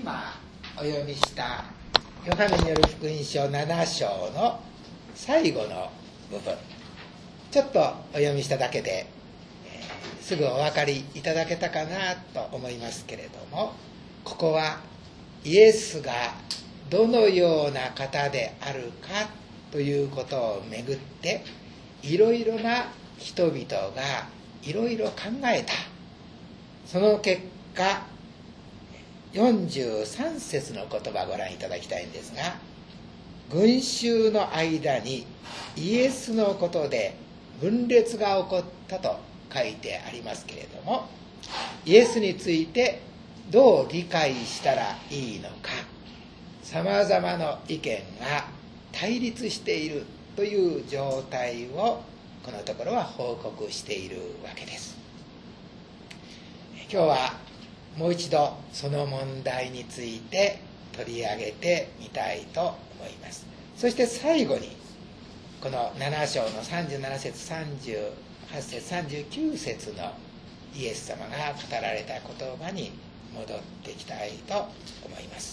今お読みしたヨハネによる福音書7章の最後の部分、ちょっとお読みしただけで、すぐお分かりいただけたかなと思いますけれども、ここはイエスがどのような方であるかということをめぐっていろいろな人々がいろいろ考えた。その結果、43節の言葉をご覧いただきたいんですが、群衆の間にイエスのことで分裂が起こったと書いてありますけれども、イエスについてどう理解したらいいのか、さまざまな意見が対立しているという状態をこのところは報告しているわけです。今日はもう一度その問題について取り上げてみたいと思います。そして最後にこの7章の37節38節39節のイエス様が語られた言葉に戻っていきたいと思います。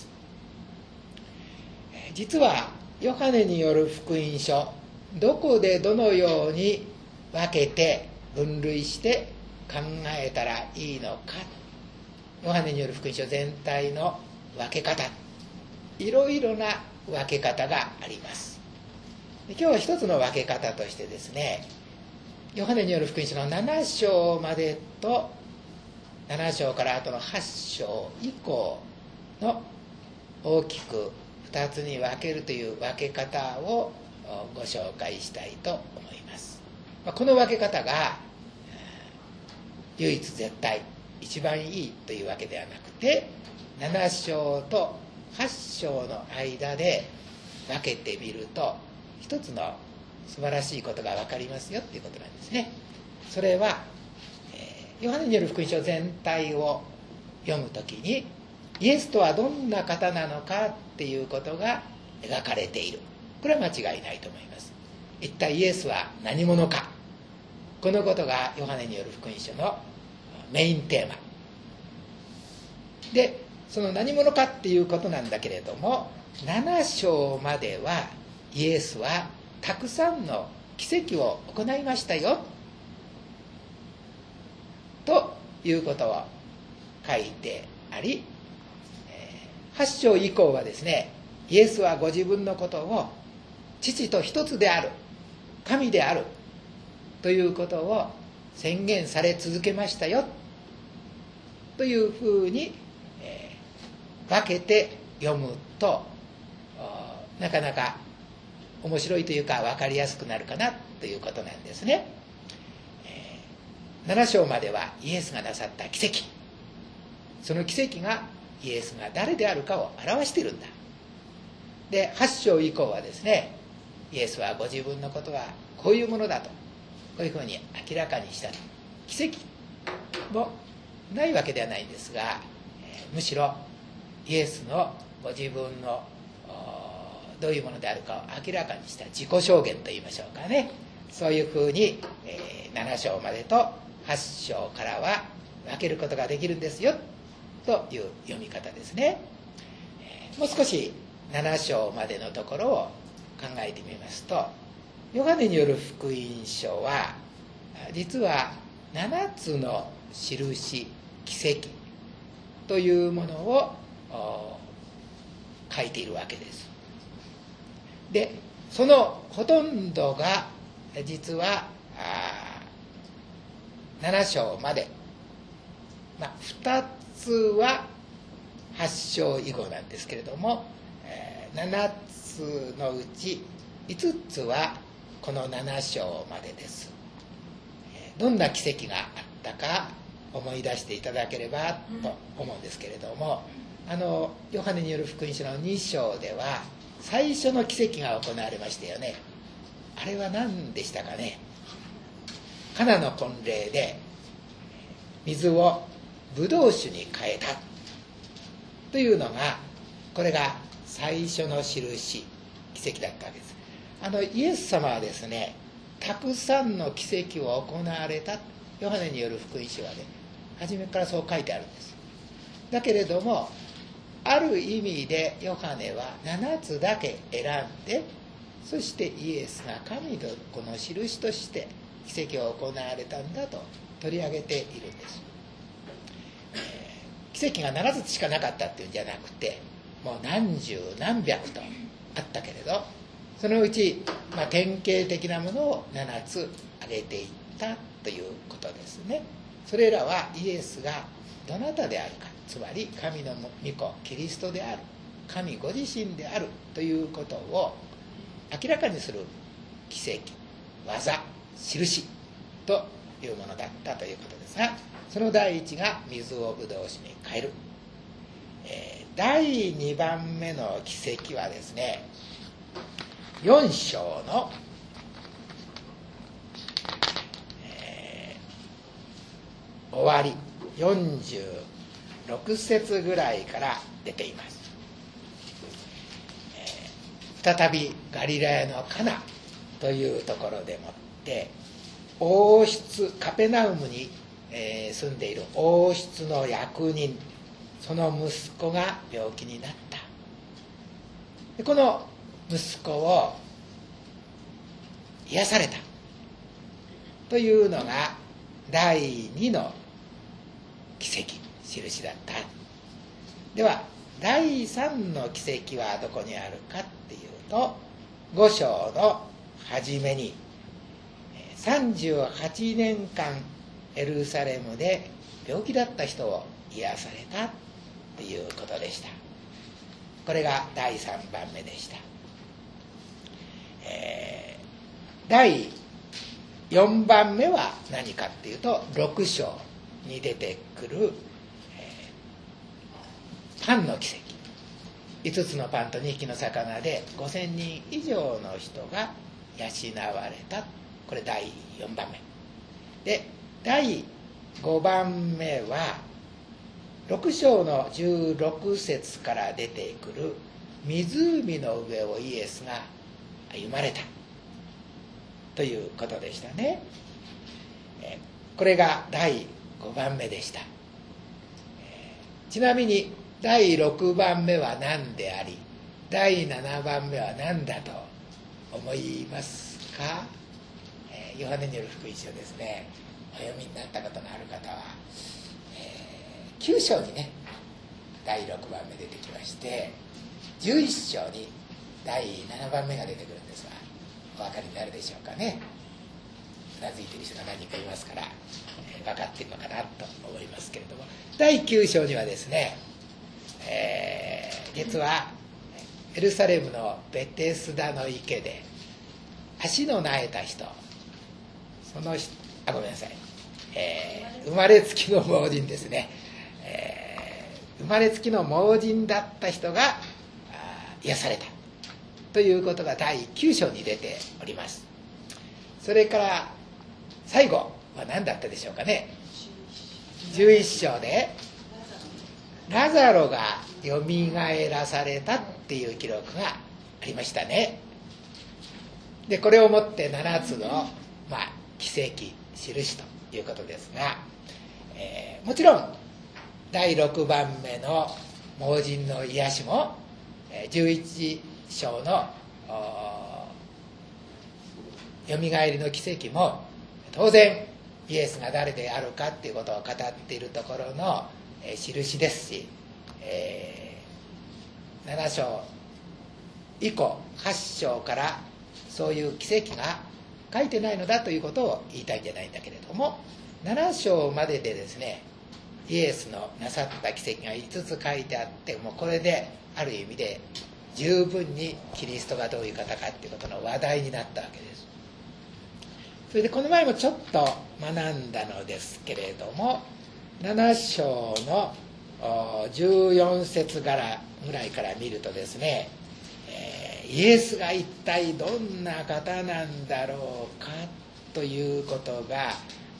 実はヨハネによる福音書、どこでどのように分けて分類して考えたらいいのか、ヨハネによる福音書全体の分け方、いろいろな分け方があります。今日は一つの分け方としてですね、ヨハネによる福音書の7章までと7章から後の8章以降の大きく2つに分けるという分け方をご紹介したいと思います。この分け方が唯一絶対一番いいというわけではなくて、7章と8章の間で分けてみると一つの素晴らしいことが分かりますよということなんですね。それは、ヨハネによる福音書全体を読むときにイエスとはどんな方なのかっていうことが描かれている。これは間違いないと思います。一体イエスは何者か、このことがヨハネによる福音書のメインテーマで、その何者かっていうことなんだけれども、7章まではイエスはたくさんの奇跡を行いましたよということを書いてあり、8章以降はですね、イエスはご自分のことを父と一つである、神であるということを宣言され続けましたよというふうに、分けて読むとなかなか面白いというか分かりやすくなるかなということなんですね。7章まではイエスがなさった奇跡、その奇跡がイエスが誰であるかを表しているんだ。で8章以降はですね、イエスはご自分のことはこういうものだと、こういうふうに明らかにした奇跡もないわけではないんですが、むしろイエスのご自分のどういうものであるかを明らかにした自己証言といいましょうかね、そういうふうに7章までと8章からは分けることができるんですよという読み方ですね。もう少し7章までのところを考えてみますと、ヨハネによる福音書は実は7つの印、奇跡というものを書いているわけです。でそのほとんどが実は7章まで、2つは8章以後なんですけれども、7つのうち5つはこの7章までです。どんな奇跡があったか思い出していただければと思うんですけれども、ヨハネによる福音書の2章では最初の奇跡が行われましたよね。あれは何でしたかね。カナの婚礼で水をブドウ酒に変えたというのが、これが最初の印、奇跡だったわけです。イエス様はですね、たくさんの奇跡を行われた、ヨハネによる福音書はね、初めからそう書いてあるんです。だけれどもある意味でヨハネは7つだけ選んで、そしてイエスが神の子の印として奇跡を行われたんだと取り上げているんです。奇跡が7つしかなかったっていうんじゃなくて、もう何十何百とあったけれど、そのうち、典型的なものを7つ挙げていったということですね。それらはイエスがどなたであるか、つまり神の御子キリストである、神ご自身であるということを明らかにする奇跡、技、印というものだったということですが、その第一が水をブドウ酒に変える。第2番目の奇跡はですね、4章の、終わり46節ぐらいから出ています。再びガリラヤのカナというところでもって王室カペナウムに、住んでいる王室の役人、その息子が病気になった。でこの息子を癒されたというのが第2の奇跡、印だった。では第3の奇跡はどこにあるかっていうと、5章の初めに38年間エルサレムで病気だった人を癒されたということでした。これが第3番目でした。第4番目は何かっていうと、6章に出てくる、パンの奇跡。5つのパンと2匹の魚で5000人以上の人が養われた。これ第4番目で、第5番目は6章の16節から出てくる湖の上をイエスが歩まれたということでしたね。これが第5番目でした。ちなみに第6番目は何であり、第7番目は何だと思いますか？ヨハネによる福音書ですね、お読みになったことのある方は、9章にね第6番目出てきまして、11章に第7番目が出てくるんですが、お分かりになるでしょうかね。うなずいている人が何人かいますから、分かっているのかなと思いますけれども、第9章にはですね、実はエルサレムのベテスダの池で足のなえた人、その人、ごめんなさい、生まれつきの盲人ですね、生まれつきの盲人だった人が癒されたということが第9章に出ております。それから最後は何だったでしょうかね。11章でラザロがよみがえらされたっていう記録がありましたね。でこれをもって7つの、奇跡、印ということですが、もちろん第6番目の盲人の癒しも、11章のよみがえりの奇跡も当然イエスが誰であるかっていうことを語っているところの印ですし、7章以降8章からそういう奇跡が書いてないのだということを言いたいんじゃないんだけれども、7章まででですね、イエスのなさった奇跡が5つ書いてあって、もうこれである意味で十分にキリストがどういう方かっていうことの話題になったわけです。それでこの前もちょっと学んだのですけれども、7章の14節ぐらいから見るとですね、イエスが一体どんな方なんだろうかということが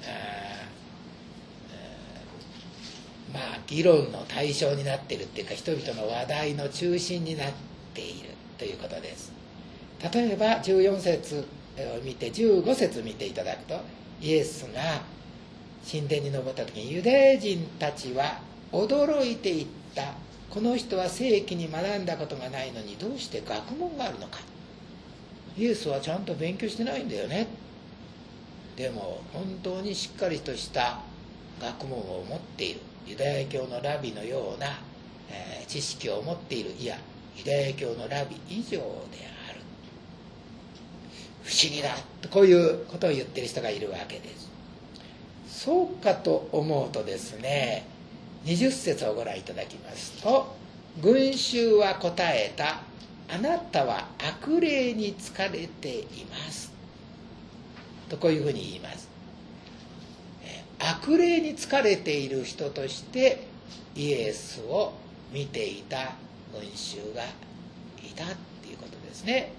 議論の対象になっているっていうか、人々の話題の中心になっているということです。例えば14節を見て15節見ていただくと、イエスが神殿に登った時にユダヤ人たちは驚いていったこの人は正規に学んだことがないのにどうして学問があるのか。イエスはちゃんと勉強してないんだよね。でも本当にしっかりとした学問を持っているユダヤ教のラビのような、知識を持っている、いやユダヤ教のラビ以上である、不思議だとこういうことを言ってる人がいるわけです。そうかと思うとですね、20節をご覧いただきますと、群衆は答えた。あなたは悪霊に疲れていますとこういうふうに言います。悪霊に疲れている人としてイエスを見ていた群衆がいたっていうことですね。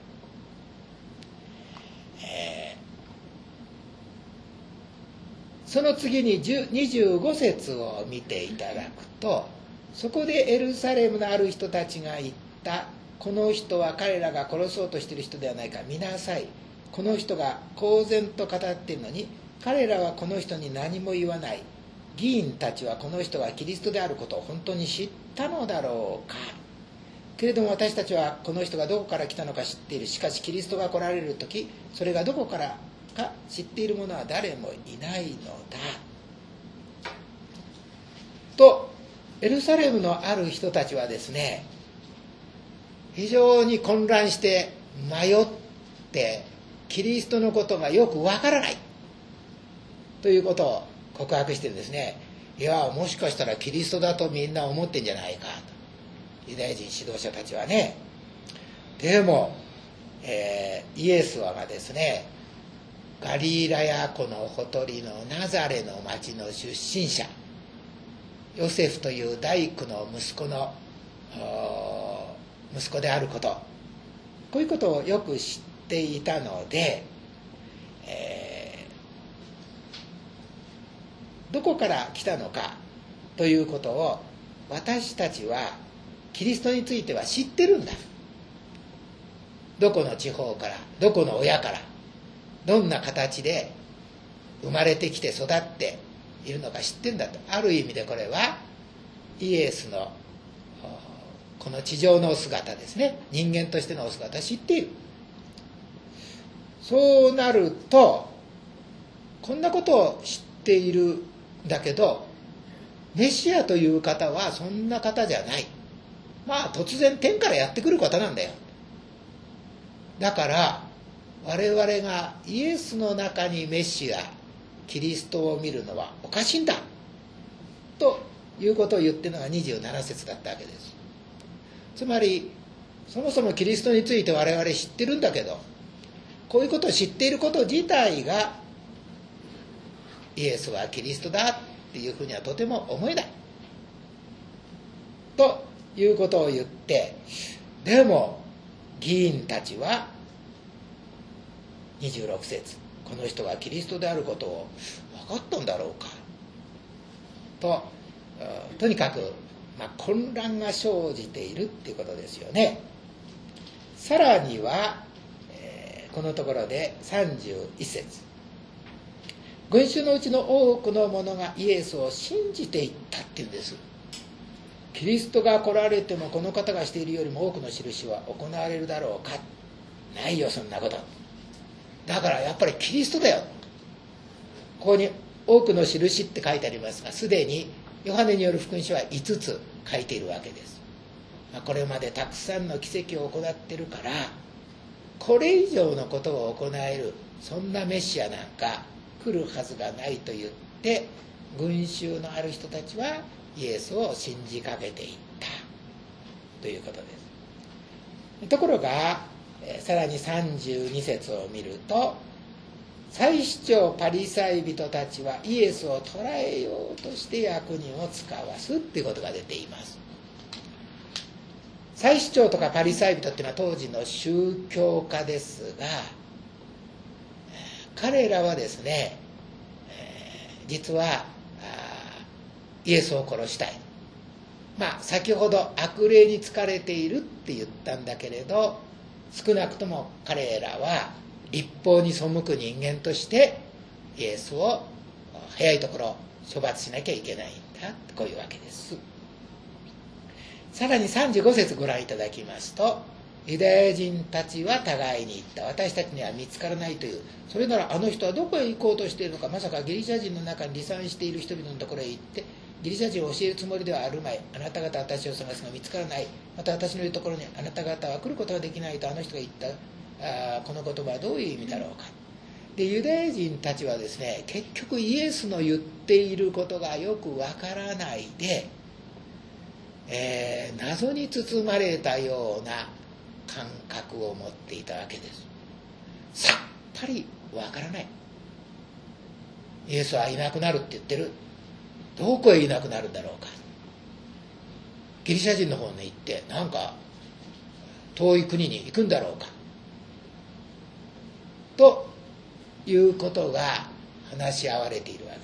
その次に25節を見ていただくと、そこでエルサレムのある人たちが言った。この人は彼らが殺そうとしている人ではないか、見なさい。この人が公然と語っているのに彼らはこの人に何も言わない。議員たちはこの人がキリストであることを本当に知ったのだろうか。けれども私たちはこの人がどこから来たのか知っている。しかしキリストが来られる時、それがどこからか知っている者は誰もいないのだと、エルサレムのある人たちはですね、非常に混乱して迷ってキリストのことがよくわからないということを告白してるんですね。いやもしかしたらキリストだとみんな思ってんじゃないかと、ユダヤ人指導者たちはね。でも、イエスはがですね、ガリラヤ湖のほとりのナザレの町の出身者、ヨセフという大工の息子であること、こういうことをよく知っていたので、どこから来たのかということを私たちはキリストについては知ってるんだ。どこの地方から、どこの親から、どんな形で生まれてきて育っているのか知ってるんだと。ある意味でこれはイエスのこの地上のお姿ですね、人間としてのお姿を知っている。そうなると、こんなことを知っているんだけど、メシアという方はそんな方じゃない。まあ突然天からやってくる方なんだよ。だから我々がイエスの中にメシア、キリストを見るのはおかしいんだということを言ってるのが27節だったわけです。つまりそもそもキリストについて我々知ってるんだけど、こういうことを知っていること自体がイエスはキリストだっていうふうにはとても思えないということを言って、でも議員たちは26節、この人がキリストであることを分かったんだろうかと、とにかく、混乱が生じているっていうことですよね。さらには、このところで31節、群衆のうちの多くの者がイエスを信じていったっていうんです。キリストが来られてもこの方がしているよりも多くの印は行われるだろうか。ないよそんなこと。だからやっぱりキリストだよ。ここに多くの印って書いてありますが、すでにヨハネによる福音書は5つ書いているわけです。これまでたくさんの奇跡を行っているから、これ以上のことを行えるそんなメシアなんか来るはずがないと言って、群衆のある人たちはイエスを信じかけていったということです。ところがさらに32節を見ると、祭司長パリサイ人たちはイエスを捕らえようとして役人を使わすっていうことが出ています。祭司長とかパリサイ人っていうのは当時の宗教家ですが、彼らはですね、実はイエスを殺したい。先ほど悪霊に疲れているって言ったんだけれど、少なくとも彼らは律法に背く人間としてイエスを早いところ処罰しなきゃいけないんだ、こういうわけです。 さらに35節ご覧いただきますと、ユダヤ人たちは互いに言った。私たちには見つからないという。それならあの人はどこへ行こうとしているのか。まさかギリシャ人の中に離散している人々のところへ行ってギリシャ人を教えるつもりではあるまい。あなた方は私を探すが見つからない。また私の言うところにあなた方は来ることができないとあの人が言ったこの言葉はどういう意味だろうか。でユダヤ人たちはですね、結局イエスの言っていることがよくわからないで、謎に包まれたような感覚を持っていたわけです。さっぱりわからない。イエスはいなくなるって言ってる。どこへいなくなるんだろうか。ギリシャ人の方に行ってなんか遠い国に行くんだろうかということが話し合われているわけ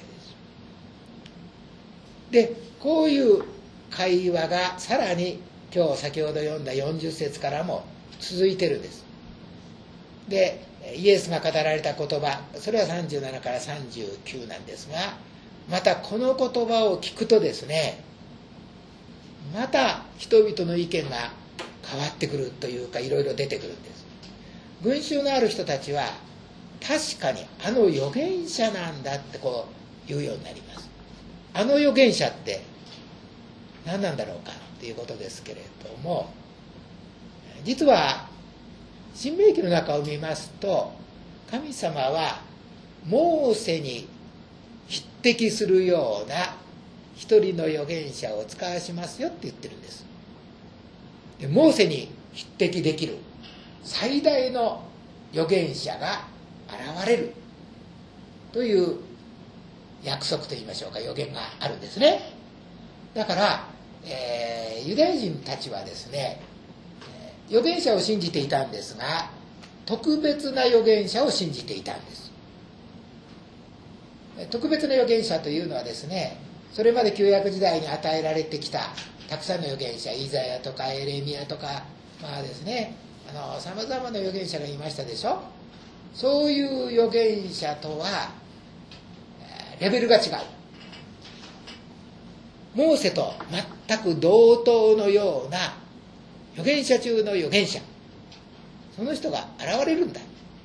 です。でこういう会話がさらに今日先ほど読んだ40節からも続いてるんです。でイエスが語られた言葉、それは37から39なんですが、またこの言葉を聞くとですね、また人々の意見が変わってくるというか、いろいろ出てくるんです。群衆のある人たちは確かにあの預言者なんだってこう言うようになります。あの預言者って何なんだろうかということですけれども、実は新明記の中を見ますと、神様はモーセに匹敵するような一人の預言者を使わしますよって言ってるんです。でモーセに匹敵できる最大の預言者が現れるという約束といいましょうか、預言があるんですね。だから、ユダヤ人たちはですね、預言者を信じていたんですが、特別な預言者を信じていたんです。特別な預言者というのはですね、それまで旧約時代に与えられてきたたくさんの預言者、イザヤとかエレミヤとか、まあですね、さまざまな預言者がいましたでしょ。そういう預言者とはレベルが違う。モーセと全く同等のような預言者中の預言者、その人が現れるんだ。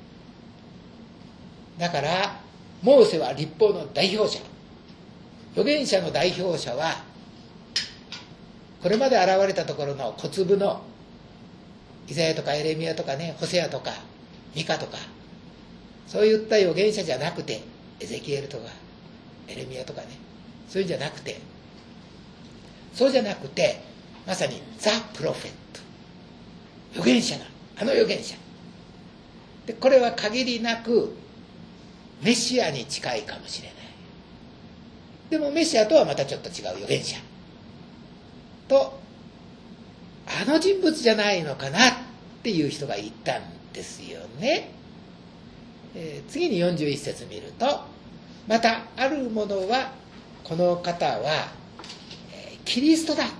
だからモーセは律法の代表者、預言者の代表者はこれまで現れたところの小粒のイザヤとかエレミヤとかね、ホセアとかミカとか、そういった預言者じゃなくて、エゼキエルとかエレミヤとかね、そういうんじゃなくて、そうじゃなくて、まさにザ・プロフェット、預言者が、あの預言者で、これは限りなくメシアに近いかもしれない。でもメシアとはまたちょっと違う預言者と、あの人物じゃないのかなっていう人がいたんですよね。次に41節見ると、またある者はこの方はキリストだ、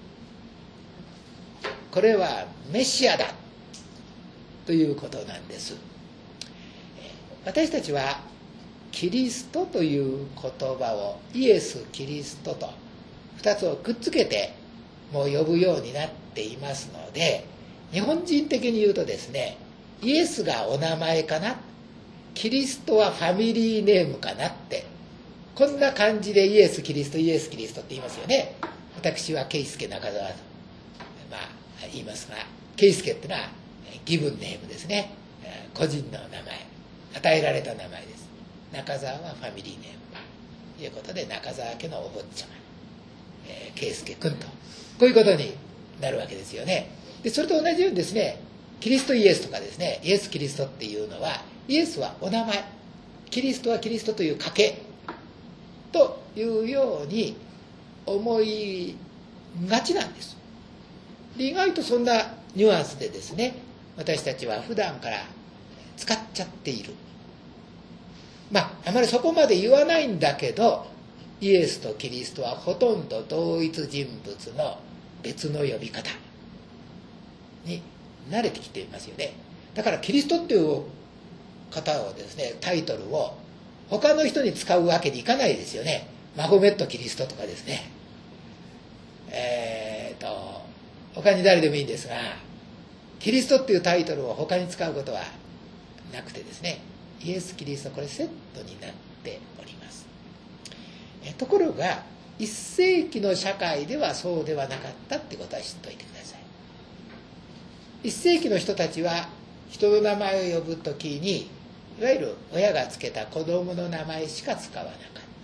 これはメシアだということなんです。私たちはキリストという言葉をイエス・キリストと2つをくっつけてもう呼ぶようになっていますので、日本人的に言うとですね、イエスがお名前かな、キリストはファミリーネームかなって、こんな感じでイエス・キリスト、イエス・キリストって言いますよね。私は圭介中澤と、言いますが、圭介ってのはギブンネームですね。個人の名前、与えられた名前です。中澤はファミリーネームということで、中澤家のお坊ちゃま、圭介君と、こういうことになるわけですよね。でそれと同じようにですね、キリストイエスとかですね、イエス・キリストっていうのは、イエスはお名前、キリストはキリストという家系というように思いがちなんです。で意外とそんなニュアンスでですね、私たちは普段から使っちゃっている。あまりそこまで言わないんだけど、イエスとキリストはほとんど同一人物の別の呼び方に慣れてきていますよね。だからキリストっていう方をですね、タイトルを他の人に使うわけにいかないですよね。マホメット・キリストとかですね、 他に誰でもいいんですが、キリストっていうタイトルを他に使うことはなくてですね、イエス・キリスト、これセットになっております。ところが1世紀の社会ではそうではなかったってことは知っておいてください。1世紀の人たちは人の名前を呼ぶときに、いわゆる親がつけた子供の名前しか使わなかった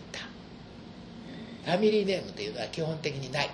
。ファミリーネームというのは基本的にない。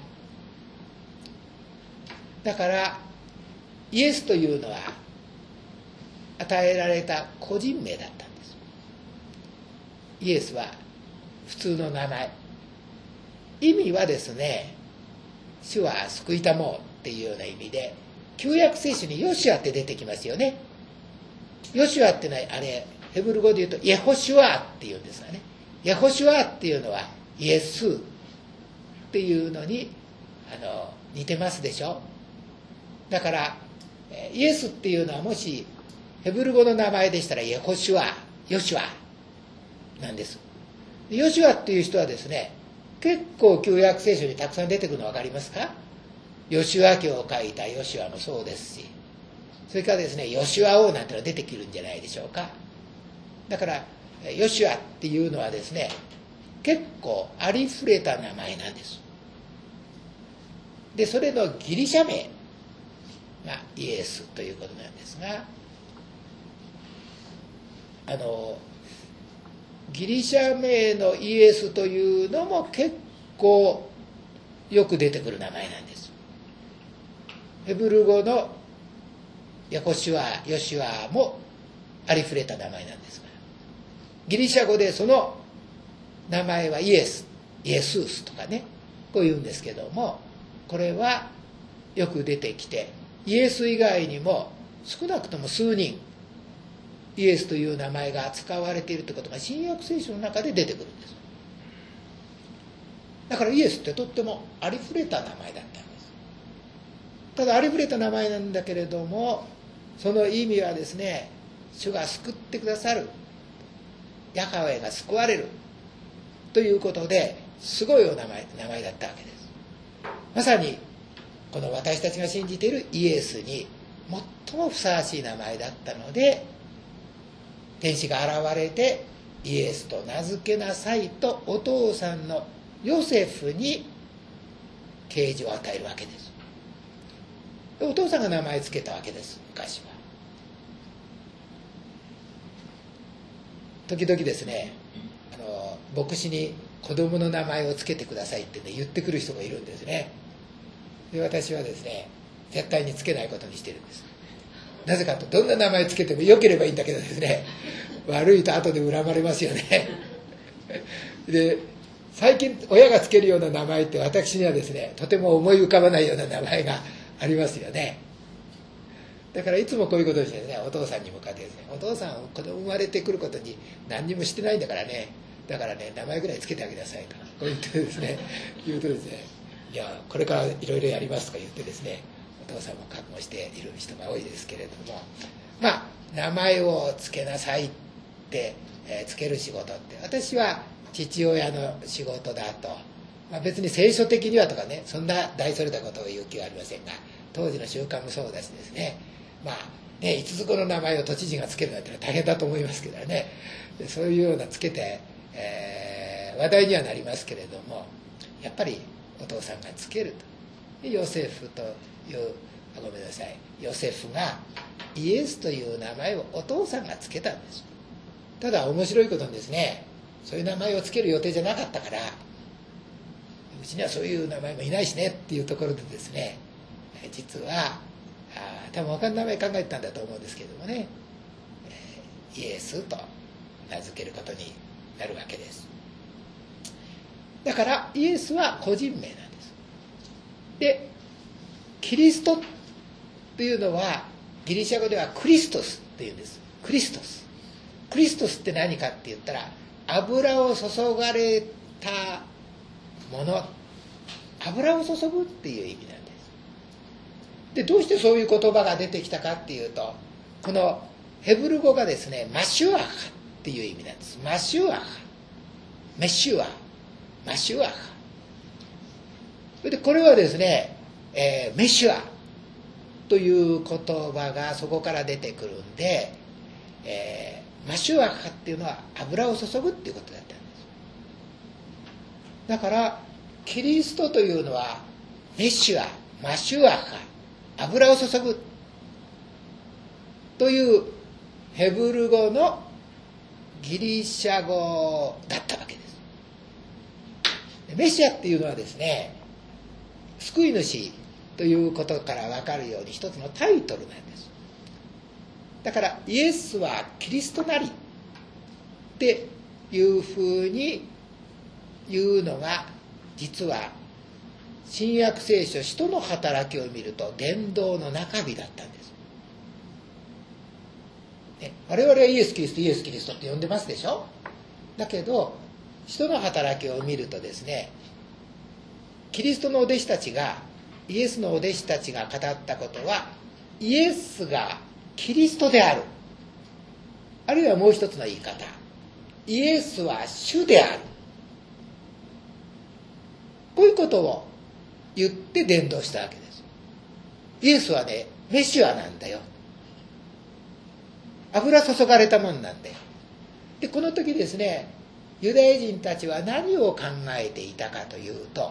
だからイエスというのは与えられた個人名だったんです。イエスは普通の名前。意味はですね、主は救いたもうっていうような意味で、旧約聖書にヨシュアって出てきますよね。ヨシュアってのはあれヘブル語で言うとイエホシュアっていうんですがね、イエホシュアっていうのはイエスっていうのに似てますでしょ。だからイエスっていうのはもしヘブル語の名前でしたらイエホシュア、ヨシュアなんです。ヨシュアっていう人はですね、結構旧約聖書にたくさん出てくるの分かりますか。ヨシュア記を書いたヨシュアもそうですし、それからですね、ヨシュア王なんてのが出てくるんじゃないでしょうか。だからヨシュアっていうのはですね、結構ありふれた名前なんです。でそれのギリシャ名がイエスということなんですが、ギリシャ名のイエスというのも結構よく出てくる名前なんです。ヘブル語のヤコシュア、ヨシュアもありふれた名前なんですが、ギリシャ語でその名前はイエス、イエスースとかね、こう言うんですけども、これはよく出てきて、イエス以外にも少なくとも数人イエスという名前が使われているということが新約聖書の中で出てくるんです。だからイエスってとってもありふれた名前だったんです。ただありふれた名前なんだけれども、その意味はですね、主が救ってくださる、ヤハウェが救われるということですごいお名前だったわけです。まさにこの私たちが信じているイエスに最もふさわしい名前だったので、天使が現れてイエスと名付けなさいとお父さんのヨセフに啓示を与えるわけです。お父さんが名前を付けたわけです。昔は時々ですね、牧師に子供の名前を付けてくださいってね、言ってくる人がいるんですね。で私はですね、絶対に付けないことにしてるんです。なぜかと、どんな名前つけてもよければいいんだけどですね、悪いと後で恨まれますよね。で最近親がつけるような名前って私にはですね、とても思い浮かばないような名前がありますよね。だからいつもこういうことをしてですね、お父さんに向かってですね、お父さん子供生まれてくることに何にもしてないんだからね、だからね、名前ぐらいつけてあげなさいとこう言ってですね、言うとですね、いやこれからいろいろやりますとか言ってですね、お父さんも覚悟している人が多いですけれども、まあ名前を付けなさいって、付ける仕事って私は父親の仕事だと、別に聖書的にはとかね、そんな大それたことを言う気はありませんが、当時の習慣もそうだしですね、いつぞこの名前を都知事が付けるなんてのは大変だと思いますけどね、そういうような付けて、話題にはなりますけれども、やっぱりお父さんが付けると。ヨセフというごめんなさい、ヨセフがイエスという名前をお父さんが付けたんです。ただ面白いことにですね、そういう名前を付ける予定じゃなかったから、うちにはそういう名前もいないしねっていうところでですね、実は多分他の名前考えてたんだと思うんですけれどもね、イエスと名付けることになるわけです。だからイエスは個人名なんです。でキリストというのはギリシャ語ではクリストスっていうんです。クリストスって何かって言ったら、油を注がれたもの、油を注ぐっていう意味なんです。でどうしてそういう言葉が出てきたかっていうと、このヘブル語がですね、マシュアハっていう意味なんです。マシュアハ、メシュア、マシュアハ。それでこれはですね、メシュア、 という言葉がそこから出てくるんで、マシュアハっていうのは油を注ぐっていうことだったんです。だからキリストというのはメシュア、マシュアハ、油を注ぐというヘブル語のギリシャ語だったわけです。メシアっていうのはですね、救い主ということから分かるように一つのタイトルなんです。だからイエスはキリストなりっていうふうに言うのが、実は新約聖書使徒の働きを見ると伝道の中身だったんです。我々はイエス・キリスト、イエス・キリストって呼んでますでしょ。だけど使徒の働きを見るとですね、キリストのお弟子たちが、イエスのお弟子たちが語ったことは、イエスがキリストである、あるいはもう一つの言い方、イエスは主である、こういうことを言って伝道したわけです。イエスはね、メシアなんだよ、油注がれたもんなんだよ。でこの時ですね、ユダヤ人たちは何を考えていたかというと、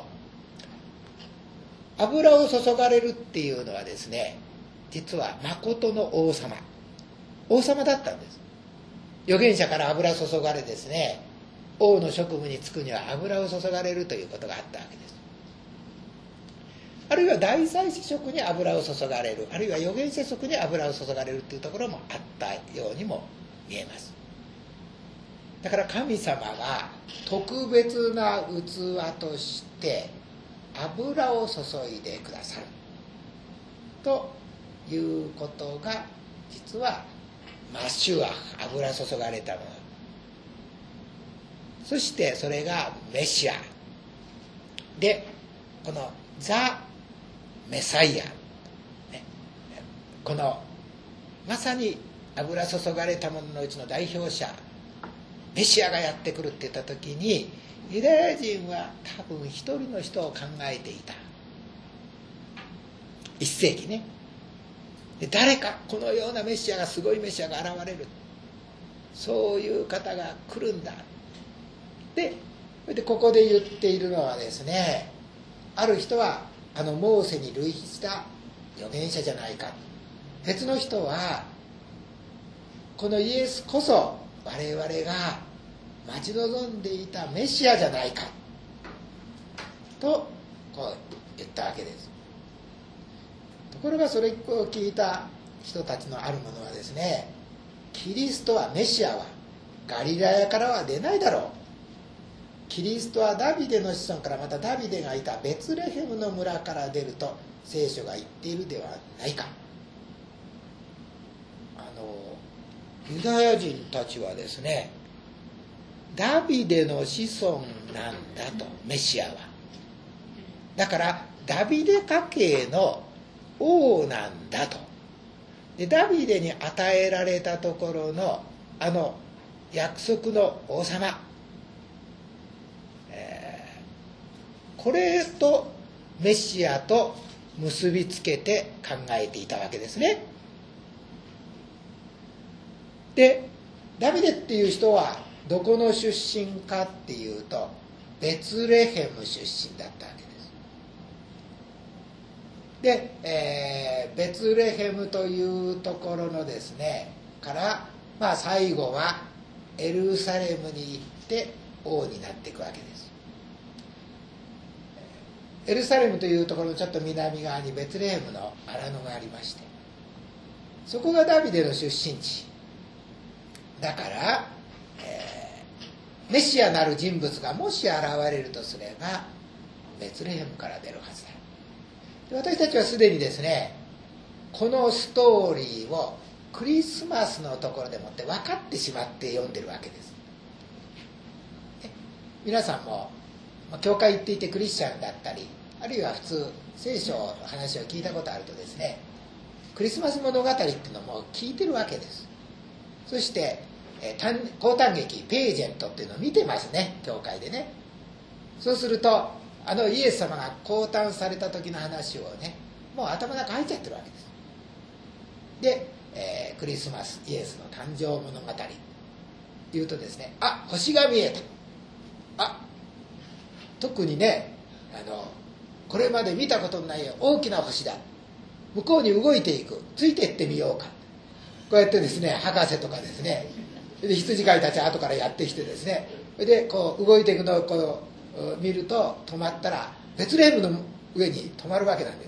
油を注がれるっていうのはですね、実は誠の王様だったんです。預言者から油注がれですね、王の職務に就くには油を注がれるということがあったわけです。あるいは大祭司職に油を注がれる、あるいは預言者職に油を注がれるというところもあったようにも見えます。だから神様が特別な器として油を注いでくださるということが、実はマシュア、油注がれたもの、そしてそれがメシアで、このザ・メサイア、このまさに油注がれたもののうちの代表者メシアがやってくるって言った時に、ユダヤ人は多分一人の人を考えていた。1世紀ね。で誰かこのようなメシアが、すごいメシアが現れる、そういう方が来るんだ。でここで言っているのはですね、ある人はモーセに類した預言者じゃないか、別の人はこのイエスこそ我々が待ち望んでいたメシアじゃないかとこう言ったわけです。ところがそれを聞いた人たちのあるものはですね、キリストは、メシアはガリラヤからは出ないだろう、キリストはダビデの子孫から、またダビデがいたベツレヘムの村から出ると聖書が言っているではないか。ユダヤ人たちはですね、ダビデの子孫なんだと、メシアは。だからダビデ家系の王なんだと。でダビデに与えられたところの約束の王様、これとメシアと結びつけて考えていたわけですね。でダビデっていう人はどこの出身かっていうと、ベツレヘム出身だったわけです。で、ベツレヘムというところのですねから、最後はエルサレムに行って王になっていくわけです。エルサレムというところのちょっと南側にベツレヘムの荒野がありまして、そこがダビデの出身地だから、メシアなる人物がもし現れるとすればベツレヘムから出るはずだ。で私たちはすでにですね、このストーリーをクリスマスのところでもって分かってしまって読んでるわけです。皆さんも教会行っていてクリスチャンだったり、あるいは普通聖書の話を聞いたことあるとですね、クリスマス物語っていうのも聞いてるわけです。そして講談劇ページェントっていうのを見てますね、教会でね。そうするとイエス様が降誕された時の話をね、もう頭の中入っちゃってるわけです。 で、クリスマスイエスの誕生物語言うとですね、あ、星が見えた、あ、特にね、これまで見たことのない大きな星だ、向こうに動いていく、ついていってみようか、こうやってですね、博士とかですね、で羊飼いたち後からやってきてですね、でこう動いていくのをこう見ると、止まったらベツレヘムの上に止まるわけなんです。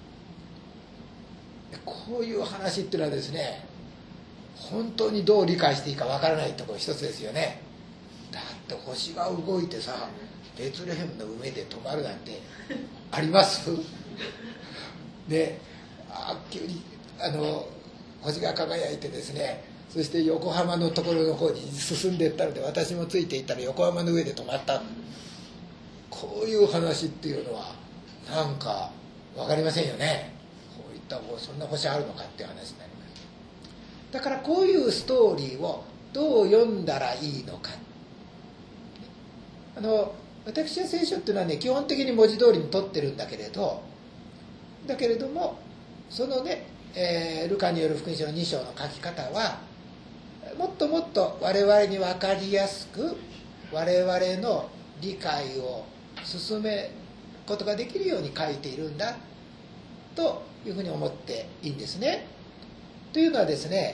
こういう話っていうのはですね、本当にどう理解していいかわからないところ一つですよね。だって星が動いてさ、ベツレヘムの上で止まるなんてありますね。急に星が輝いてですね、そして横浜のところの方に進んでいったので、私もついていったら横浜の上で止まった、こういう話っていうのはなんか分かりませんよね。こういったそんな星あるのかっていう話になります。だからこういうストーリーをどう読んだらいいのか。私は聖書っていうのはね、基本的に文字通りに取ってるんだけれども、そのね、ルカによる福音書の2章の書き方はもっともっと我々に分かりやすく、我々の理解を進めることができるように書いているんだというふうに思っていいんですね。というのはですね、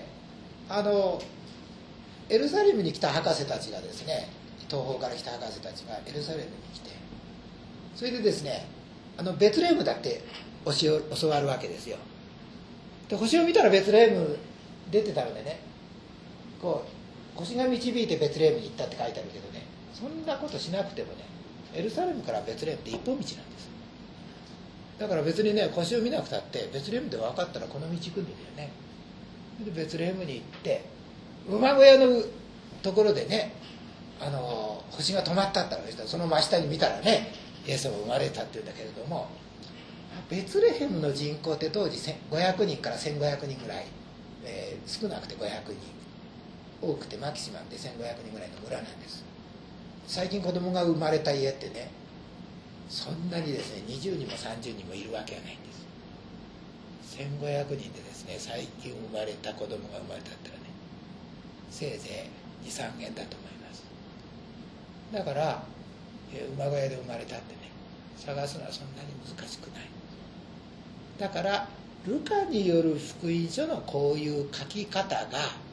エルサレムに来た博士たちがですね、東方から来た博士たちがエルサレムに来て、それでですね、ベツレヘムだって教わるわけですよ。で星を見たらベツレヘム出てたのでね、こう星が導いてベツレヘムに行ったって書いてあるけどね、そんなことしなくてもね、エルサレムからベツレヘムって一本道なんです。だから別にね、星を見なくたってベツレヘムで分かったらこの道行くんだよね。でベツレヘムに行って馬小屋のところでね、星が止まったって言ったら、その真下に見たらね、イエスが生まれたっていうんだけれども、ベツレヘムの人口って当時500人から1500人ぐらい、少なくて500人、多くてマキシマムで1500人ぐらいの村なんです。最近子供が生まれた家ってね、そんなにですね20人も30人もいるわけがないんです。1500人でですね、最近生まれた子供が生まれたったらね、せいぜい 2,3 件だと思います。だから馬小屋で生まれたってね、探すのはそんなに難しくない。だからルカによる福音書のこういう書き方が、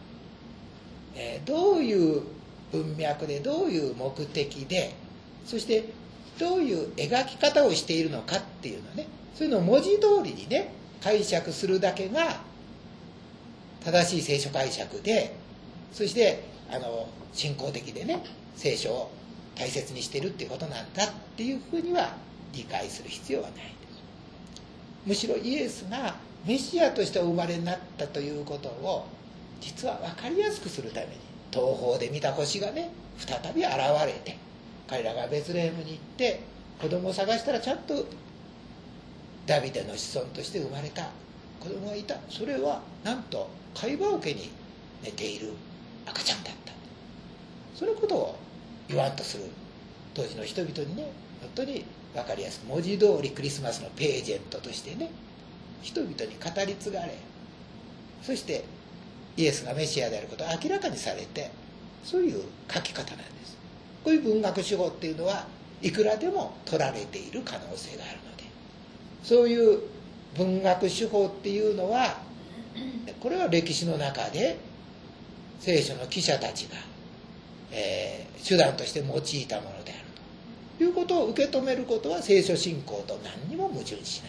どういう文脈で、どういう目的で、そしてどういう描き方をしているのかっていうのね、そういうのを文字通りにね解釈するだけが正しい聖書解釈で、そして信仰的でね聖書を大切にしているっていうことなんだっていうふうには理解する必要はないんです。むしろイエスがメシアとしてお生まれになったということを実は分かりやすくするために、東方で見た星がね再び現れて、彼らがベツレヘムに行って子供を探したら、ちゃんとダビデの子孫として生まれた子供がいた。それはなんと貝羽桶に寝ている赤ちゃんだった。そのことを言わんとする当時の人々にね、本当に分かりやすく、文字通りクリスマスのページェントとしてね人々に語り継がれ、そしてイエスがメシアであることを明らかにされて、そういう書き方なんです。こういう文学手法っていうのはいくらでも取られている可能性があるので、そういう文学手法っていうのは、これは歴史の中で聖書の記者たちが、手段として用いたものであるということを受け止めることは聖書信仰と何にも矛盾しない。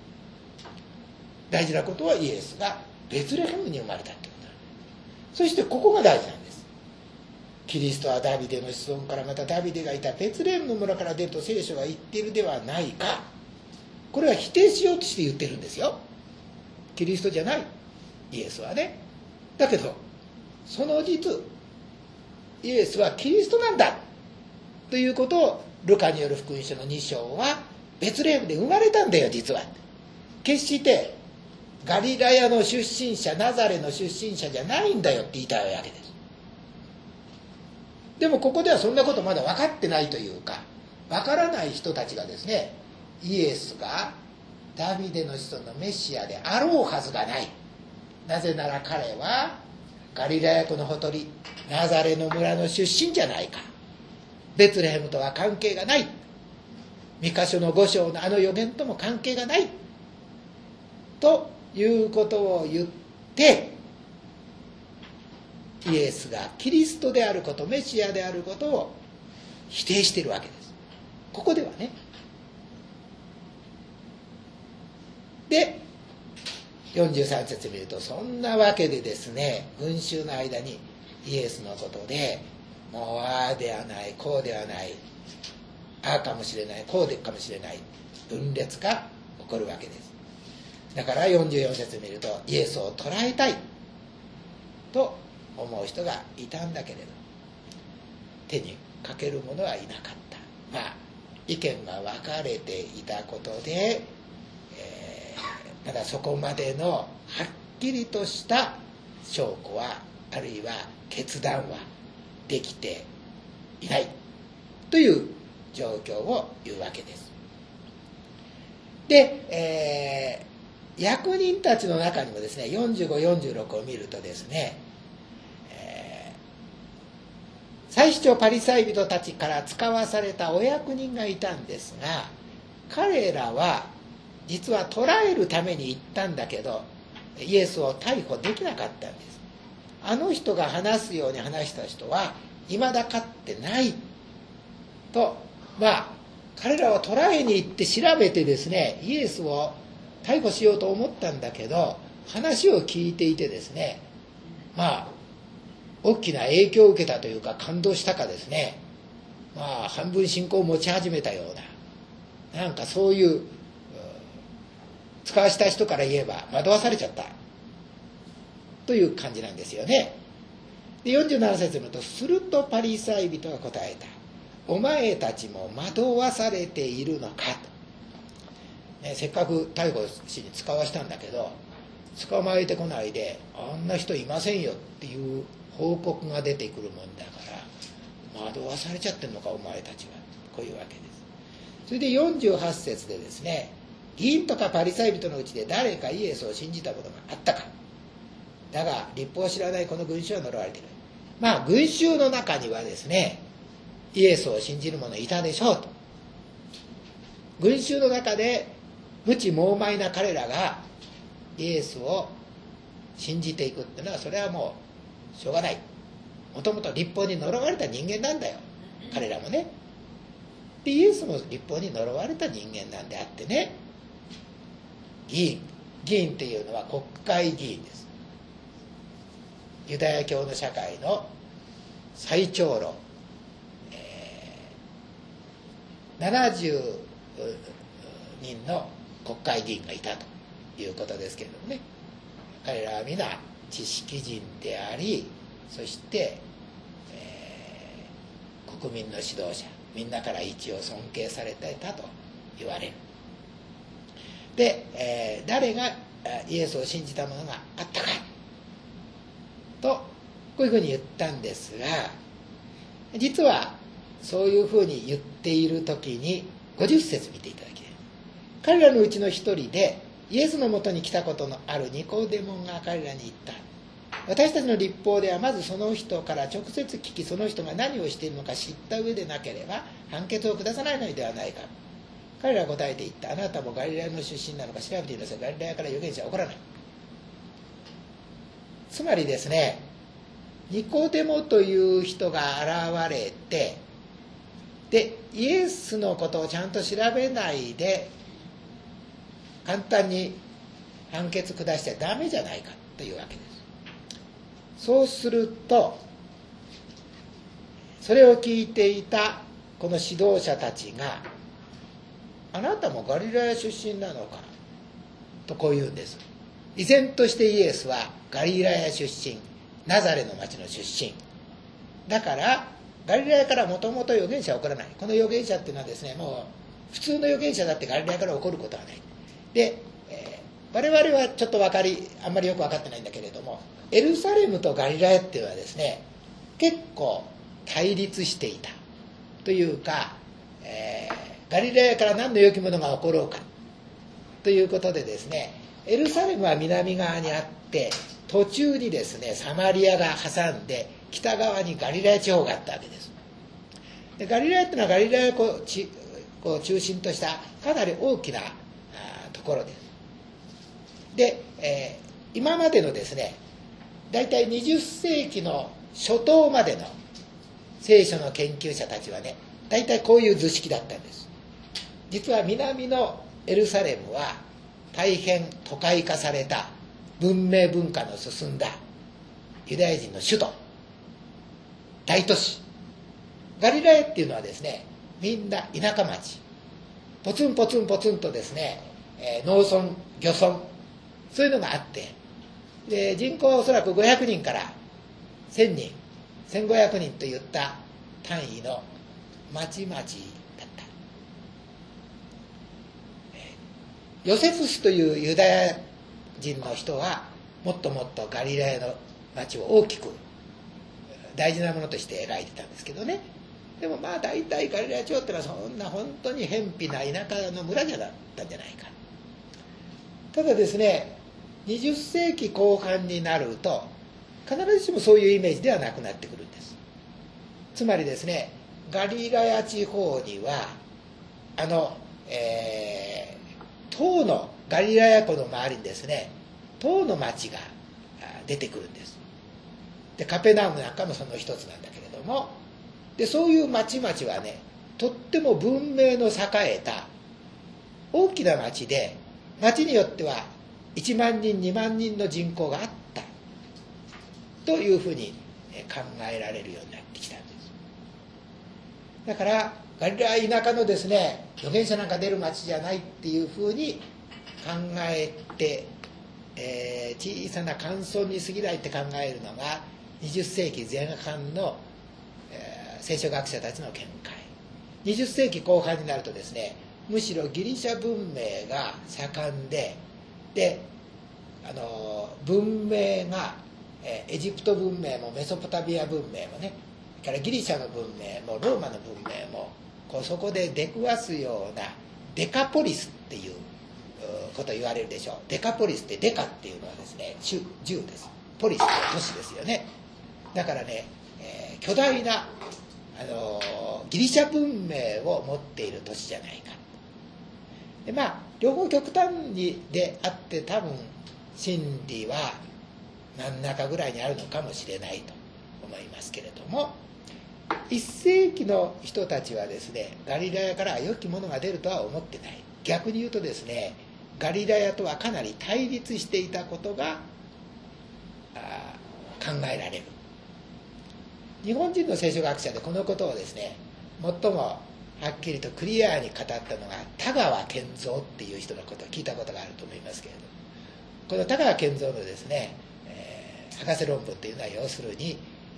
大事なことはイエスがベツレヘムに生まれたってことなんです。そしてここが大事なんです。キリストはダビデの子孫から、またダビデがいたベツレヘムの村から出ると聖書が言っているではないか。これは否定しようとして言ってるんですよ。キリストじゃないイエスはね。だけどその実イエスはキリストなんだということをルカによる福音書の2章は、ベツレヘムで生まれたんだよ実は。決してガリラヤの出身者、ナザレの出身者じゃないんだよって言いたいわけです。でもここではそんなことまだ分かってないというか、分からない人たちがですね、イエスがダビデの子孫のメシアであろうはずがない、 なぜなら彼はガリラヤ湖のほとりナザレの村の出身じゃないか。ベツレヘムとは関係がない。三箇所の5章のあの預言とも関係がない。ということを言って、イエスがキリストであること、メシアであることを否定しているわけです。ここではね。で、43節見ると、そんなわけでですね、群衆の間にイエスのことで、もうああではない、こうではない、ああかもしれない、こうでかもしれない、分裂が起こるわけです。だから44節見ると、イエスを捕らえたいと思う人がいたんだけれど、手にかける者はいなかった。まあ意見が分かれていたことで、まだそこまでのはっきりとした証拠は、あるいは決断はできていないという状況を言うわけです。で、役人たちの中にもですね、45、46を見るとですね、祭司長パリサイ人たちから使わされたお役人がいたんですが、彼らは実は捕らえるために行ったんだけど、イエスを逮捕できなかったんです。あの人が話すように話した人は未だ勝ってないと、彼らは捕らえに行って調べてですね、イエスを逮捕しようと思ったんだけど、話を聞いていてですね、大きな影響を受けたというか、感動したかですね、半分信仰を持ち始めたような、なんかそういう使わした人から言えば惑わされちゃったという感じなんですよね。で47節に見ると、するとパリサイ人が答えた。お前たちも惑わされているのかと、せっかく逮捕しに使わしたんだけど、捕まえてこないで、あんな人いませんよっていう報告が出てくるもんだから、惑わされちゃってんのかお前たちは、こういうわけです。それで48節でですね、議員とかパリサイ人のうちで誰かイエスを信じたことがあったか。だが立法を知らないこの群衆は呪われている。群衆の中にはですね、イエスを信じる者いたでしょうと。群衆の中で無知猛昧な彼らがイエスを信じていくっていうのは、それはもうしょうがない。もともと立法に呪われた人間なんだよ、彼らもね。でイエスも立法に呪われた人間なんであってね、議員っていうのは国会議員です。ユダヤ教の社会の最長老、70人の国会議員がいたということですけれどもね、彼らは皆知識人であり、そして、国民の指導者、みんなから一応尊敬されていたと言われる。で、誰がイエスを信じたものがあったかと、こういうふうに言ったんですが、実はそういうふうに言っている時に50節見ていただきたい。彼らのうちの一人でイエスのもとに来たことのあるニコデモンが彼らに言った。私たちの立法ではまずその人から直接聞き、その人が何をしているのか知った上でなければ判決を下さないのではないか。彼らは答えて言った。あなたもガリラヤの出身なのか調べていなさい。ガリラヤから預言者は起こらない。つまりですね、ニコデモという人が現れて、でイエスのことをちゃんと調べないで簡単に判決下しちゃダメじゃないかというわけです。そうすると、それを聞いていたこの指導者たちが、あなたもガリラヤ出身なのかとこう言うんです。依然としてイエスはガリラヤ出身、ナザレの町の出身だから、ガリラヤからもともと預言者は起こらない。この預言者っていうのはですね、もう普通の預言者だってガリラヤから起こることはない。で、我々はちょっとあんまりよく分かってないんだけれども、エルサレムとガリラヤっていうのはですね、結構対立していたというか、ガリラヤから何の良きものが起ころうかということでですね、エルサレムは南側にあって、 途中にですねサマリアが挟んで北側にガリラヤ地方があったわけです。でガリラヤっていうのはガリラヤを中心としたかなり大きなところです。で、今までのですね大体20世紀の初頭までの聖書の研究者たちはね大体こういう図式だったんです。実は南のエルサレムは大変都会化された文明文化の進んだユダヤ人の首都大都市。ガリラヤっていうのはですねみんな田舎町、ポツンポツンポツンとですね、農村漁村そういうのがあって、で人口はおそらく500人から1000人1500人といった単位の町々だった。ヨセフスというユダヤ人の人はもっともっとガリラヤの町を大きく大事なものとして描いてたんですけどね。でもまあ大体ガリラヤ町ってのはそんな本当に偏僻な田舎の村じゃだったんじゃないか。ただですね20世紀後半になると必ずしもそういうイメージではなくなってくるんです。つまりですねガリラヤ地方には唐のガリラヤ湖の周りにですね唐の町が出てくるんです。でカペナウムなんかもその一つなんだけれども、でそういう町々はねとっても文明の栄えた大きな町で、町によっては1万人2万人の人口があったというふうに考えられるようになってきたんです。だからガリラヤ田舎のですね預言者なんか出る町じゃないっていうふうに考えて、小さな寒村に過ぎないって考えるのが20世紀前半の、聖書学者たちの見解。20世紀後半になるとですねむしろギリシャ文明が盛んで、文明がエジプト文明もメソポタミア文明もねからギリシャの文明もローマの文明もそこで出くわすようなデカポリスっていうことを言われるでしょう。デカポリスってデカっていうのはですね10です。ポリスって都市ですよね。だからね、巨大なギリシャ文明を持っている都市じゃないか。でまあ両方極端にであって多分真理は真ん中ぐらいにあるのかもしれないと思いますけれども、1世紀の人たちはですねガリラヤから良きものが出るとは思ってない。逆に言うとですねガリラヤとはかなり対立していたことが考えられる。日本人の聖書学者でこのことをですね最もはっきりとクリアに語ったのが田川健三っていう人のことを聞いたことがあると思いますけれど、この田川健三のですね、博士論文というのは要するに、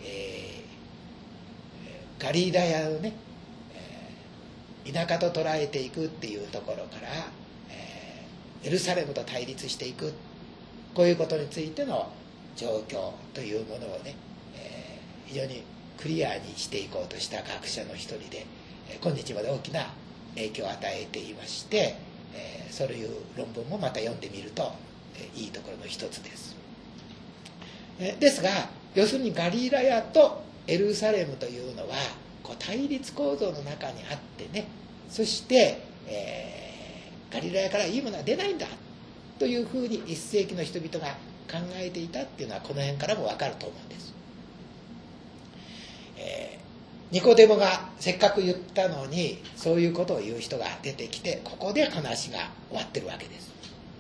ガリラヤをね、田舎と捉えていくっていうところから、エルサレムと対立していくこういうことについての状況というものをね、非常にクリアにしていこうとした学者の一人で今日まで大きな影響を与えていまして、そういう論文もまた読んでみるといいところの一つです。ですが要するにガリラヤとエルサレムというのは対立構造の中にあってね、そして、ガリラヤからいいものは出ないんだというふうに1世紀の人々が考えていたっていうのはこの辺からも分かると思うんです。ニコデモがせっかく言ったのにそういうことを言う人が出てきてここで話が終わってるわけです。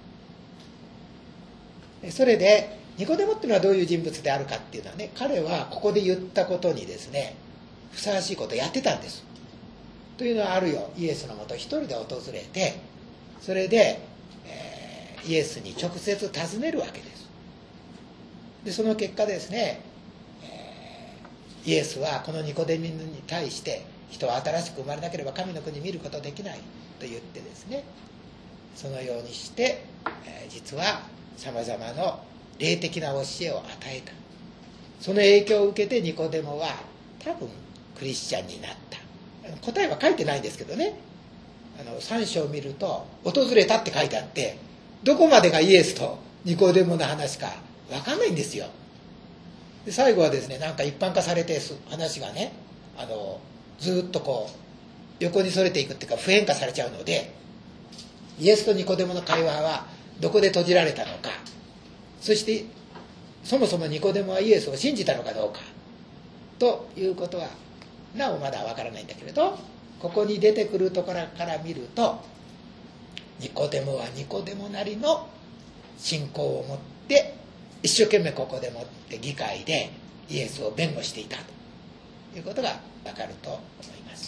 それでニコデモっていうのはどういう人物であるかっていうのはね、彼はここで言ったことにですねふさわしいことをやってたんです。というのはあるよイエスのもと一人で訪れて、それで、イエスに直接尋ねるわけです。でその結果ですね、イエスはこのニコデモに対して人は新しく生まれなければ神の国を見ることできないと言ってですね、そのようにして、実はさまざまな霊的な教えを与えた。その影響を受けてニコデモは多分クリスチャンになった。答えは書いてないんですけどね、3章を見ると訪れたって書いてあって、どこまでがイエスとニコデモの話か分かんないんですよ。で最後はですね、なんか一般化されて話がね、ずっとこう横にそれていくっていうか、普遍化されちゃうので、イエスとニコデモの会話はどこで閉じられたのか、そしてそもそもニコデモはイエスを信じたのかどうかということはなおまだわからないんだけれど、ここに出てくるところから見ると、ニコデモはニコデモなりの信仰を持って一生懸命ここでもって議会でイエスを弁護していたということがわかると思います。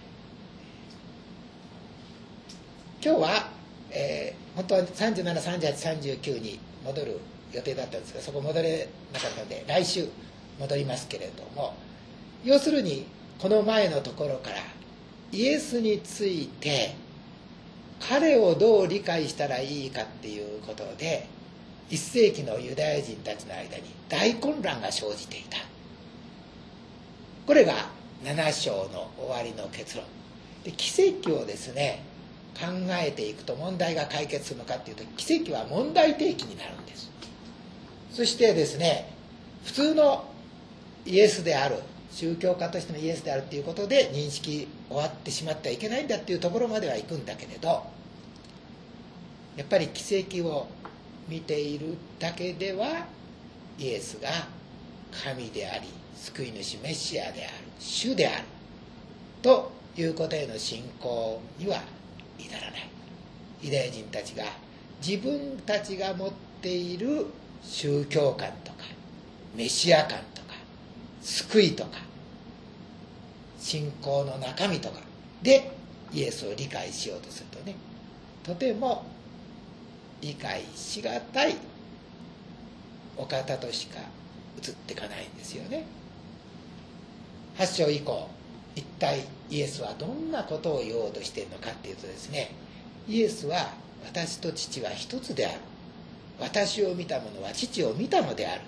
今日は、本当は37、38、39に戻る予定だったんですが、そこ戻れなかったので来週戻りますけれども、要するにこの前のところからイエスについて彼をどう理解したらいいかっていうことで、1世紀のユダヤ人たちの間に大混乱が生じていた。これが7章の終わりの結論で、奇跡をですね考えていくと問題が解決するのかっていうと、奇跡は問題提起になるんです。そしてですね、普通のイエスである、宗教家としてのイエスであるっていうことで認識終わってしまってはいけないんだっていうところまでは行くんだけれど、やっぱり奇跡を見ているだけではイエスが神であり救い主メシアである主であるということへの信仰には至らない。ユダヤ人たちが自分たちが持っている宗教観とかメシア観とか救いとか信仰の中身とかでイエスを理解しようとするとね、とても理解しがたいお方としか映っていかないんですよね。8章以降、一体イエスはどんなことを言おうとしているのかっていうとですね、イエスは私と父は一つである、私を見た者は父を見たのである。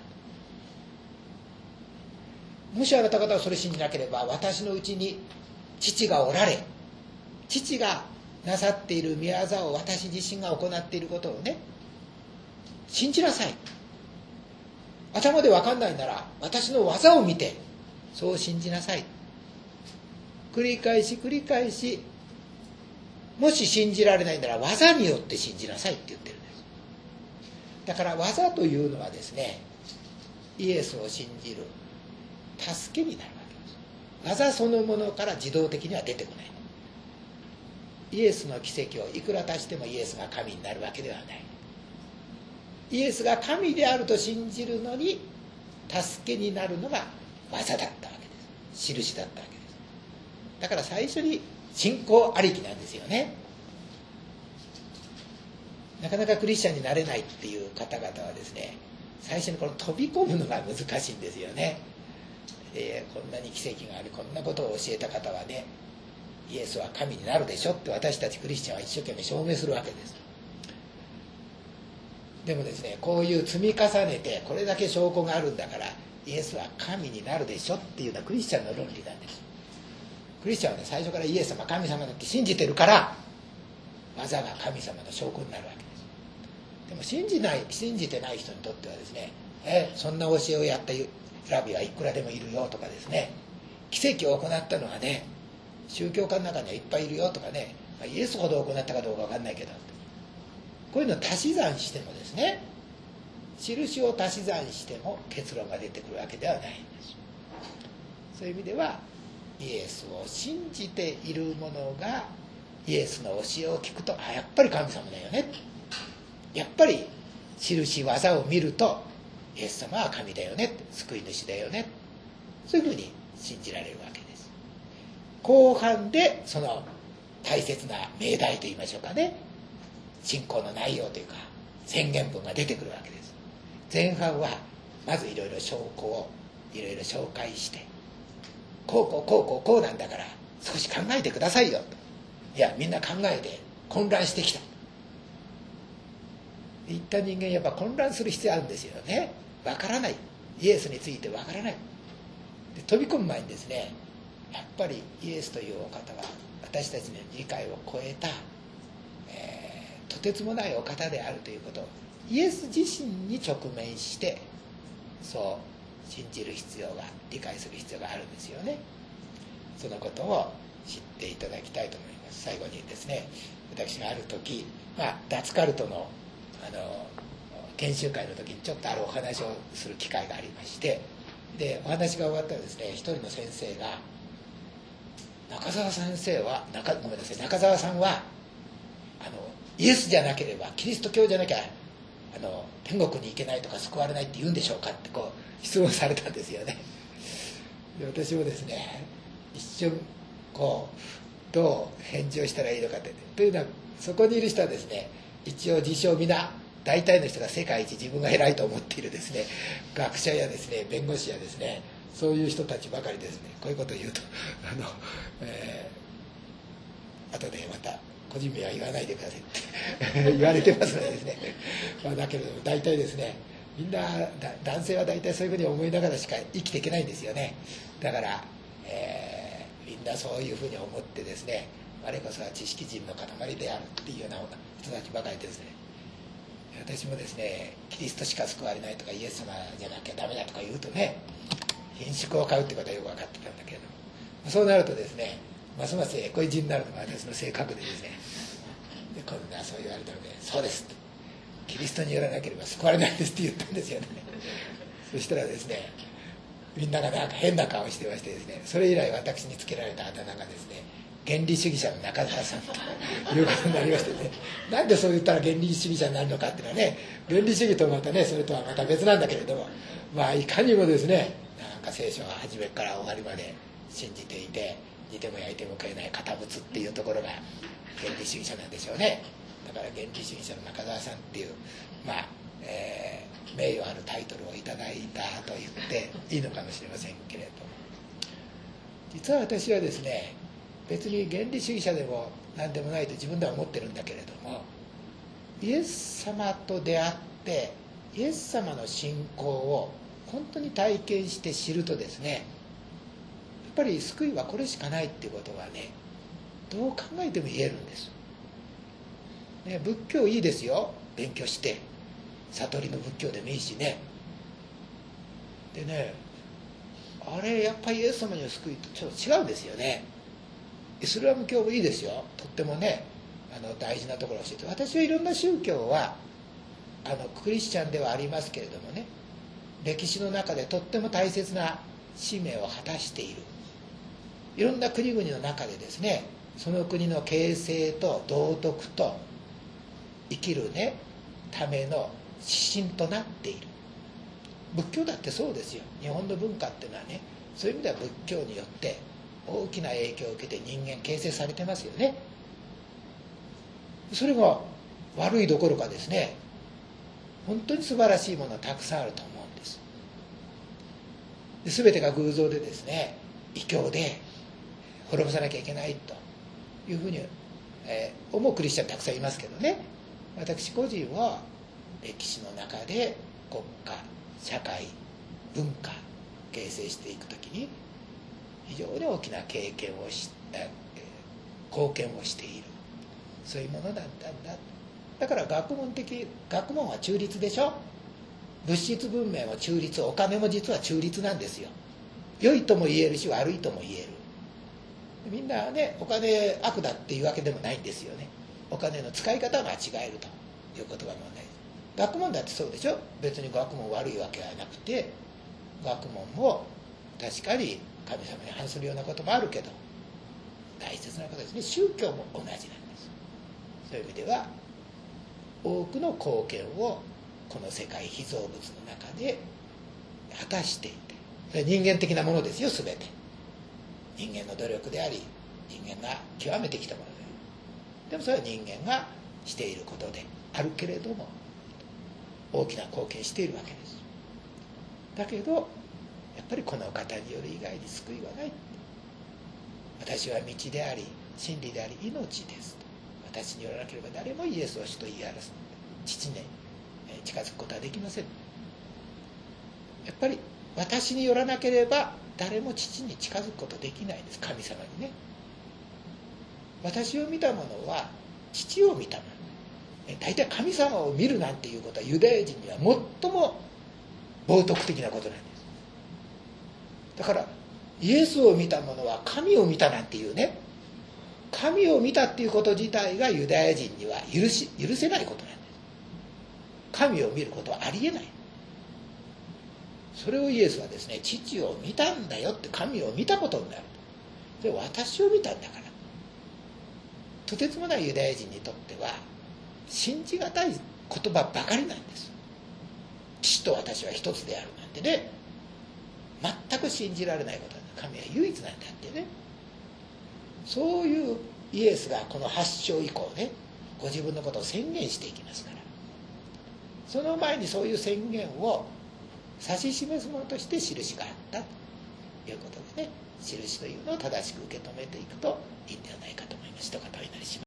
もしあなた方はそれ信じなければ、私のうちに父がおられ、父がなさっている御業を私自身が行っていることをね、信じなさい。頭で分かんないなら私の技を見てそう信じなさい。繰り返し繰り返し、もし信じられないなら技によって信じなさいって言ってるんです。だから技というのはですね、イエスを信じる助けになるわけです。技そのものから自動的には出てこない。イエスの奇跡をいくら足してもイエスが神になるわけではない。イエスが神であると信じるのに助けになるのが技だったわけです。印だったわけです。だから最初に信仰ありきなんですよね。なかなかクリスチャンになれないっていう方々はですね、最初にこの飛び込むのが難しいんですよね。こんなに奇跡があり、こんなことを教えた方はね、イエスは神になるでしょって私たちクリスチャンは一生懸命証明するわけです。でもですね、こういう積み重ねてこれだけ証拠があるんだからイエスは神になるでしょっていうのはクリスチャンの論理なんです。クリスチャンはね、最初からイエス様神様だって信じてるから技が神様の証拠になるわけです。でも信じてない人にとってはですね、そんな教えをやったラビはいくらでもいるよとかですね、奇跡を行ったのはね宗教家の中にはいっぱいいるよとかね、イエスほど行ったかどうか分かんないけど、こういうのを足し算してもですね、印を足し算しても結論が出てくるわけではないんです。そういう意味ではイエスを信じている者がイエスの教えを聞くと、やっぱり神様だよね、やっぱり印技を見るとイエス様は神だよね、救い主だよね、そういうふうに信じられるわけです。後半でその大切な命題といいましょうかね、信仰の内容というか宣言文が出てくるわけです。前半はまずいろいろ証拠をいろいろ紹介して、こうなんだから少し考えてくださいよと。いや、みんな考えて混乱してきた。一旦人間やっぱ混乱する必要あるんですよね。わからない、イエスについてわからないで飛び込む前にですね、やっぱりイエスというお方は私たちの理解を超えた、とてつもないお方であるということをイエス自身に直面してそう信じる必要が、理解する必要があるんですよね。そのことを知っていただきたいと思います。最後にですね、私がある時、脱カルトの研修会の時にちょっとあるお話をする機会がありまして、でお話が終わったらですね、一人の先生が中澤さんはイエスじゃなければ、キリスト教じゃなきゃ天国に行けないとか救われないって言うんでしょうかって質問されたんですよね。で私もですね、一瞬どう返事をしたらいいのかって、というのはそこにいる人はですね、一応自称皆大体の人が世界一自分が偉いと思っているですね、学者やですね、弁護士やですね、そういう人たちばかりですね。こういうことを言うと後でまた個人名は言わないでくださいって言われてますのでですね、だけれども大体ですね、みんな男性は大体そういうふうに思いながらしか生きていけないんですよね。だから、みんなそういうふうに思ってですね、我こそは知識人の塊であるっていうような人たちばかりですね。私もですね、キリストしか救われないとか、イエス様じゃなきゃダメだとか言うとね、品種を買うってことはよく分かってたんだけれども、そうなるとですね、ますますエコイジになるのが私の性格でですね、で今度はそう言われたので、そうですって、キリストによらなければ救われないですって言ったんですよね。そしたらですね、みんながなんか変な顔してましてですね、それ以来私につけられたあだ名がですね、原理主義者の中澤さんということになりましてね、なんでそう言ったら原理主義者になるのかっていうのはね、原理主義とまたね、それとはまた別なんだけれども、いかにもですね、なんか聖書は初めから終わりまで信じていて、煮ても焼いても食えない堅物っていうところが原理主義者なんでしょうね。だから原理主義者の中澤さんっていう名誉あるタイトルをいただいたと言っていいのかもしれませんけれども、実は私はですね、別に原理主義者でも何でもないと自分では思ってるんだけれども、イエス様と出会ってイエス様の信仰を本当に体験して知るとですね、やっぱり救いはこれしかないっていうことはね、どう考えても言えるんです、ね。仏教いいですよ、勉強して悟りの仏教でもいいしね。でね、あれやっぱりイエス様の救いとちょっと違うんですよね。イスラム教もいいですよ、とってもね、大事なところを教えて、私はいろんな宗教はクリスチャンではありますけれどもね、歴史の中でとっても大切な使命を果たしている、いろんな国々の中でですね、その国の形成と道徳と生きるねための指針となっている。仏教だってそうですよ。日本の文化っていうのはね、そういう意味では仏教によって大きな影響を受けて人間形成されてますよね。それが悪いどころかですね、本当に素晴らしいものがたくさんあると思うんです。全てが偶像でですね、異教で滅ぼさなきゃいけないというふうに、思うクリスチャンたくさんいますけどね、私個人は歴史の中で国家社会文化形成していくときに非常に大きな経験を貢献をしている、そういうものだったんだ。だから学問は中立でしょ。物質文明も中立、お金も実は中立なんですよ。良いとも言えるし悪いとも言える。みんなね、お金悪だっていうわけでもないんですよね。お金の使い方は間違えるということが問題です。学問だってそうでしょ。別に学問悪いわけはなくて、学問も確かに神様に反するようなこともあるけど大切なことですね。宗教も同じなんです。そういう意味では多くの貢献をこの世界被造物の中で果たしていて、それは人間的なものですよ。全て人間の努力であり、人間が極めてきたものである。でもそれは人間がしていることであるけれども大きな貢献しているわけです。だけどやっぱりこの方による以外に救いはない。私は道であり真理であり命ですと。私によらなければ誰もイエスを主と言い表す父に近づくことはできません。やっぱり私によらなければ誰も父に近づくことできないんです。神様にね。私を見た者は父を見た者。 大体神様を見るなんていうことはユダヤ人には最も冒涜的なことなんです。だからイエスを見た者は神を見たなんていうね、神を見たっていうこと自体がユダヤ人には許せないことなんです。神を見ることはありえない。それをイエスはですね、父を見たんだよって、神を見たことになる。で、私を見たんだから。とてつもないユダヤ人にとっては信じがたい言葉ばかりなんです。父と私は一つであるなんてね、全く信じられないことなんだ。神は唯一なんだってね。そういうイエスがこの8章以降ね、ご自分のことを宣言していきますから、その前にそういう宣言を指し示すものとして印があったということでね、印というのを正しく受け止めていくといいんではないかと思います。とお祈りします。